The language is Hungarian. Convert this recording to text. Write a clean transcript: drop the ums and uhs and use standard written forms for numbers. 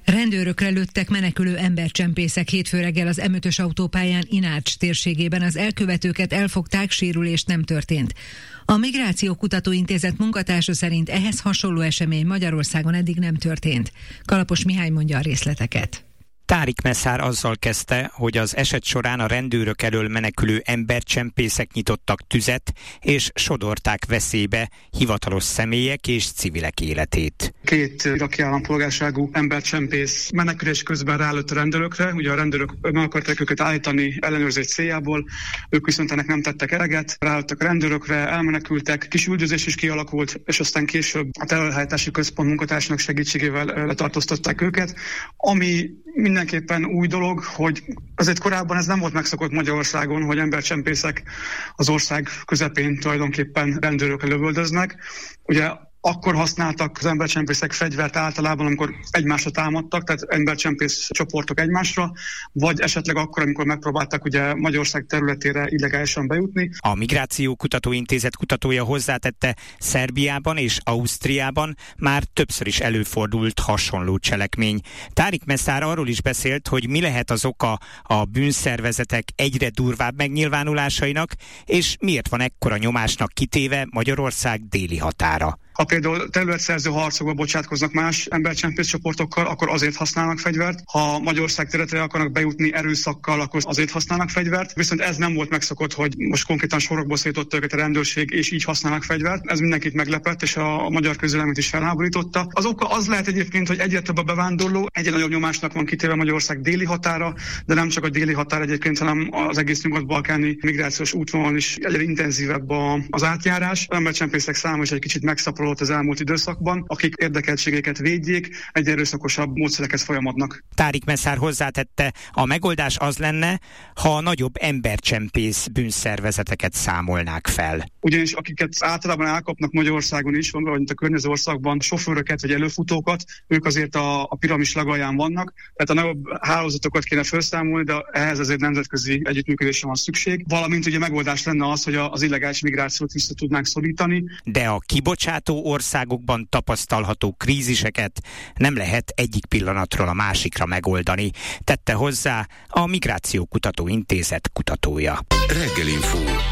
Rendőrökre lőttek menekülő embercsempészek hétfő reggel az M5-ös autópályán Inács térségében. Az elkövetőket elfogták, sérülés nem történt. A Migráció Kutatóintézet munkatársa szerint ehhez hasonló esemény Magyarországon eddig nem történt. Kalapos Mihály mondja a részleteket. Tárik Messzár azzal kezdte, hogy az eset során a rendőrök elől menekülő embercsempészek nyitottak tüzet, és sodorták veszélybe hivatalos személyek és civilek életét. 2 iraki állampolgárságú embercsempész menekülés közben rálőtt a rendőrökre. Ugye a rendőrök meg akarták őket állítani ellenőrzés céljából, ők viszont ennek nem tettek eleget, rálőttek a rendőrökre, elmenekültek, kis üldözés is kialakult, és aztán később a terrorelhárítási központ munkatársának segítségével letartóztatták őket, ami mindenképpen új dolog, hogy azért korábban ez nem volt megszokott Magyarországon, hogy embercsempészek az ország közepén tulajdonképpen rendőrökre lövöldöznek. Ugye akkor használtak az embercsempészek fegyvert általában, amikor egymásra támadtak, tehát embercsempész csoportok egymásra, vagy esetleg akkor, amikor megpróbáltak ugye Magyarország területére illegálisan bejutni. A Migráció Kutatóintézet kutatója hozzátette, Szerbiában és Ausztriában már többször is előfordult hasonló cselekmény. Tárik Messzár arról is beszélt, hogy mi lehet az oka a bűnszervezetek egyre durvább megnyilvánulásainak, és miért van ekkora nyomásnak kitéve Magyarország déli határa. Ha például területszerző harcokba bocsátkoznak más embercsempész csoportokkal, akkor azért használnak fegyvert. Ha Magyarország területére akarnak bejutni erőszakkal, akkor azért használnak fegyvert. Viszont ez nem volt megszokott, hogy most konkrétan sorokból szétotta őket a rendőrség, és így használnak fegyvert. Ez mindenkit meglepett, és a magyar közvéleményt is felháborította. Az oka az lehet egyébként, hogy egyre több a bevándorló, egyre nagyobb nyomásnak van kitéve Magyarország déli határa, de nem csak a déli határ egyébként, hanem az egész nyugat-balkáni migrációs útvonalon is egyre intenzívebb az átjárás. Az embercsempészek száma is egy kicsit megszaporodott az elmúlt időszakban, akik érdekeltségeket védjék, egy erőszakosabb módszereket folyamodnak. Tárik Messzár hozzátette, a megoldás az lenne, ha a nagyobb embercsempész bűnszervezeteket számolnák fel. Ugyanis akiket általában elkapnak Magyarországon is, vagy mint a környező országban sofőröket vagy előfutókat, ők azért a piramis legalján vannak, tehát a nagyobb hálózatokat kéne felszámolni, de ehhez azért nemzetközi együttműködésre van szükség. Valamint ugye megoldás lenne az, hogy az illegális migrációt vissza tudnánk szorítani. De a kibocsátó országokban tapasztalható kríziseket nem lehet egyik pillanatról a másikra megoldani, tette hozzá a Migráció Kutatóintézet kutatója. Reggelinfo.